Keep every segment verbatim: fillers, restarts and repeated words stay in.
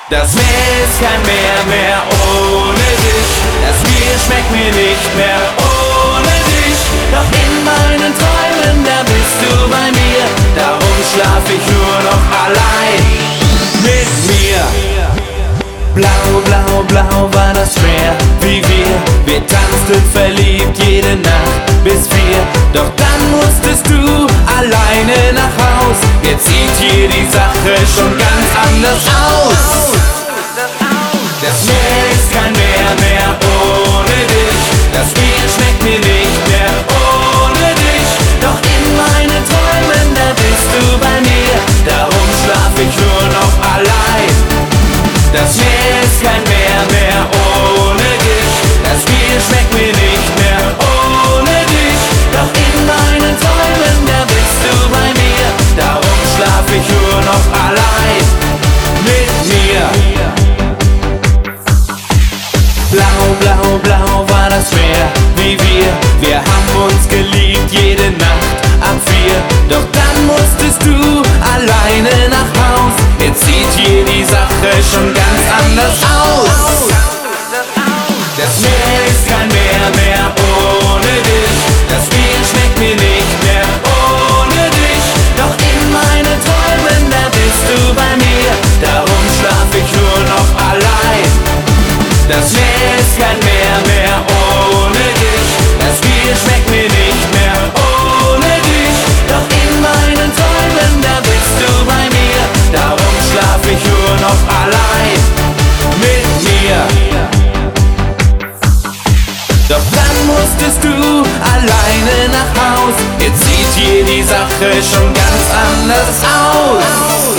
Das Meer ist kein Meer mehr ohne dich. Das Bier schmeckt mir nicht mehr ohne dich. Doch in meinen Träumen, da bist du bei mir. Darum schlaf ich nur noch allein mit mir. Blau, blau, blau war das Meer, wie wir. Wir tanzten verliebt jede Nacht bis vier. Doch dann musstest du alleine nach Haus. Jetzt sieht hier die Sache schon ganz anders aus. Das Meer ist kein Meer mehr ohne dich. Das Bier schmeckt mir nicht mehr ohne dich. Doch in meinen Träumen, da bist du bei mir. Darum schlaf ich nur noch allein. Das Meer ist kein Meer mehr ohne dich. Das Bier schmeckt mir nicht mehr ohne dich. Doch in meinen Träumen, da bist du bei mir. Darum schlaf ich nur noch allein mit mir. Blau, blau, blau war das Meer, wie wir. Wir haben uns geliebt jede Nacht ab vier. Doch dann musstest du alleine nach Haus. Jetzt sieht hier die Sache schon ganz anders aus. Das Meer ist kein Meer mehr ohne dich. Das Bier schmeckt mir nicht mehr ohne dich. Doch in meinen Träumen, da bist du bei mir. Darum schlaf ich nur noch allein. Das Meer ist kein Meer mehr ohne dich. Das Bier schmeckt mir nicht mehr ohne dich. Doch in meinen Träumen, da bist du bei mir. Darum schlaf ich nur noch allein mit mir. Doch dann musstest du alleine nach Haus. Jetzt sieht hier die Sache schon ganz anders aus.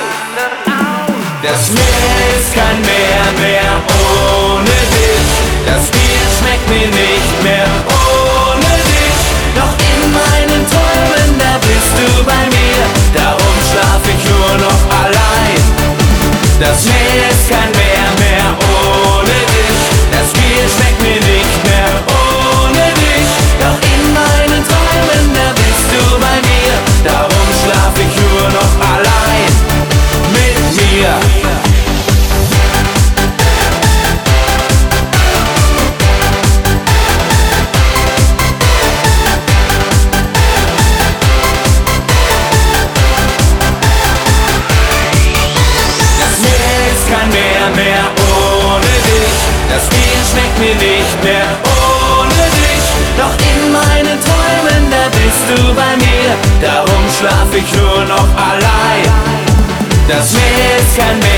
Das Meer ist kein Meer mehr ohne dich. Das Bier schmeckt mir nicht mehr ohne dich. Doch in meinen Träumen, da bist du bei mir. Darum schlaf ich nur noch allein. Das Meer ist kein Meer mehr ohne dich. Das Bier schmeckt mir nicht mehr ohne dich. Doch in meinen Träumen, da bist du bei mir. Darum schlaf ich nur noch allein mit mir. Kein Meer mehr ohne dich. Das Bier schmeckt mir nicht mehr ohne dich. Doch in meinen Träumen, da bist du bei mir. Darum schlaf ich nur noch allein. Das Meer ist kein Meer